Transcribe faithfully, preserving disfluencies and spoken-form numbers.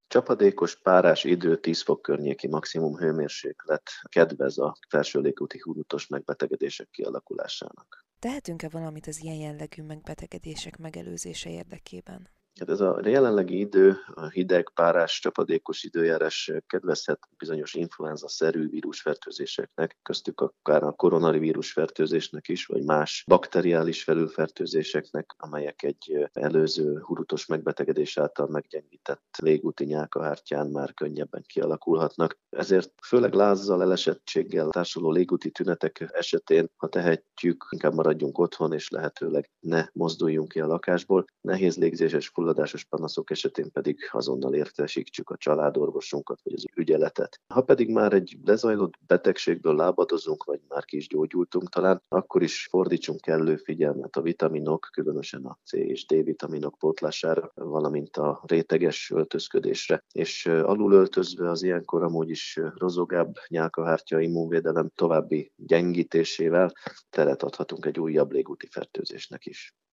Csapadékos, párás idő, tíz fok környéki maximum hőmérséklet kedvez a felső légúti húrutos megbetegedések kialakulásának. Tehetünk-e valamit az ilyen jellegű megbetegedések megelőzése érdekében? Hát ez a jelenlegi idő, a hideg, párás, csapadékos időjárás kedvezhet bizonyos influenza-szerű vírusfertőzéseknek, köztük akár a koronavírus fertőzésnek is, vagy más bakteriális felülfertőzéseknek, amelyek egy előző hurutos megbetegedés által meggyengített légúti nyálkahártyán már könnyebben kialakulhatnak. Ezért főleg lázzal, elesettséggel társuló légúti tünetek esetén, ha tehetjük, inkább maradjunk otthon, és lehetőleg ne mozduljunk ki a lakásból. Nehéz légzéses fulladásos panaszok esetén pedig azonnal értesítsük a családorvosunkat vagy az ügyeletet. Ha pedig már egy lezajlott betegségből lábadozunk, vagy már ki is gyógyultunk talán, akkor is fordítsunk kellő figyelmet a vitaminok, különösen a C és D vitaminok pótlására, valamint a réteges öltözködésre. És alul öltözve az ilyenkor amúgy is rozogább nyálkahártya immunvédelem további gyengítésével teret adhatunk egy újabb légúti fertőzésnek is.